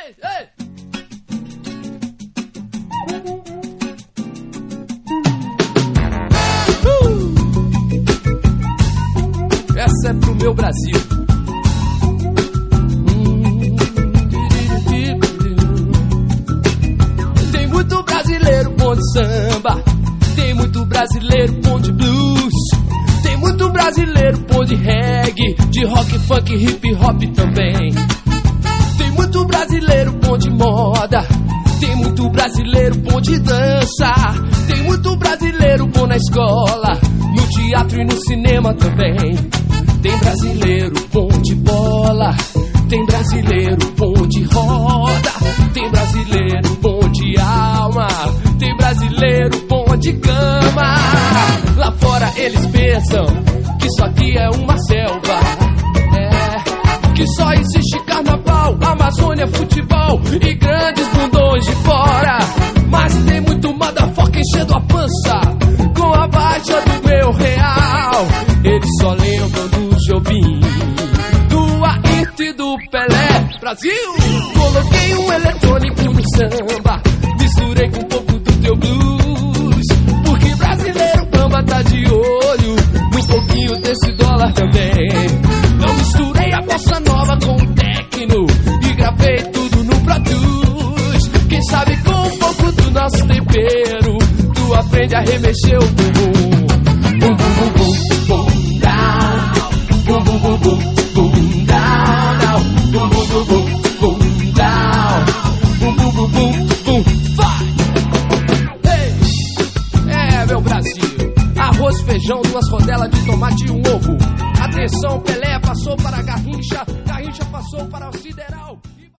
3, ei! Essa é pro meu Brasil. Tem muito brasileiro bom de samba, tem muito brasileiro bom de blues, tem muito brasileiro bom de reggae, de rock, funk, hip hop também. Tem muito brasileiro bom de moda, tem muito brasileiro bom de dança, tem muito brasileiro bom na escola, no teatro e no cinema também. Tem brasileiro bom de bola, tem brasileiro bom de roda, tem brasileiro bom de alma, tem brasileiro bom de cama. Lá fora eles pensam que isso aqui é uma selva, que só existe carnaval, Amazônia, futebol e grandes bundões de fora. Mas tem muito motherfucker enchendo a pança com a baixa do meu real. Eles só lembram do Jobim, do Ayrton e do Pelé. Brasil! Coloquei um eletrônico no samba, misturei com um pouco do teu blues, porque brasileiro bamba tá de olho num pouquinho desse dólar também. Não misturei a bossa nova com o techno e gravei tudo no Pro Tools. Quem sabe com um pouco do nosso tempero tu aprende a remexer o bumbum. Bum bum bum bum bum down, bum bum bum bum bum down, bum bum bum bum bum down, bum bum bum bum bum. Vai! Ei! Meu Brasil, arroz, feijão, 2 rodelas de tomate e um ovo. Atenção, Pelé passou para Garrincha, Garrincha passou para